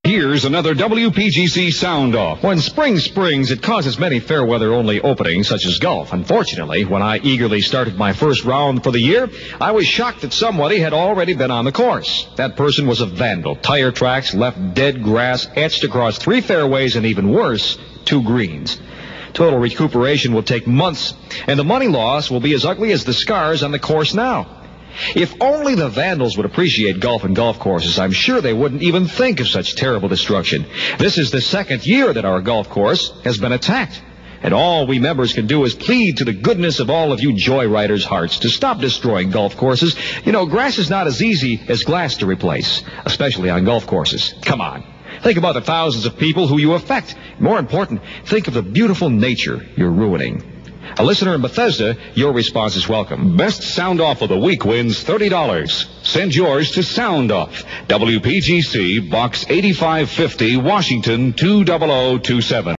Here's another WPGC Sound Off. When spring springs, it causes many fair weather only openings, such as golf. Unfortunately, when I eagerly started my first round for the year, I was shocked that somebody had already been on the course. That person was a vandal. Tire tracks left dead grass etched across 3 fairways and, even worse, 2 greens. Total recuperation will take months, and the money loss will be as ugly as the scars on the course now. If only the vandals would appreciate golf and golf courses, I'm sure they wouldn't even think of such terrible destruction. This is the 2nd year that our golf course has been attacked. And all we members can do is plead to the goodness of all of you joyriders' hearts to stop destroying golf courses. You know, grass is not as easy as glass to replace, especially on golf courses. Come on. Think about the thousands of people who you affect. More important, think of the beautiful nature you're ruining. A listener in Bethesda, your response is welcome. Best Sound Off of the week wins $30. Send yours to Sound Off, WPGC, Box 8550, Washington 20027.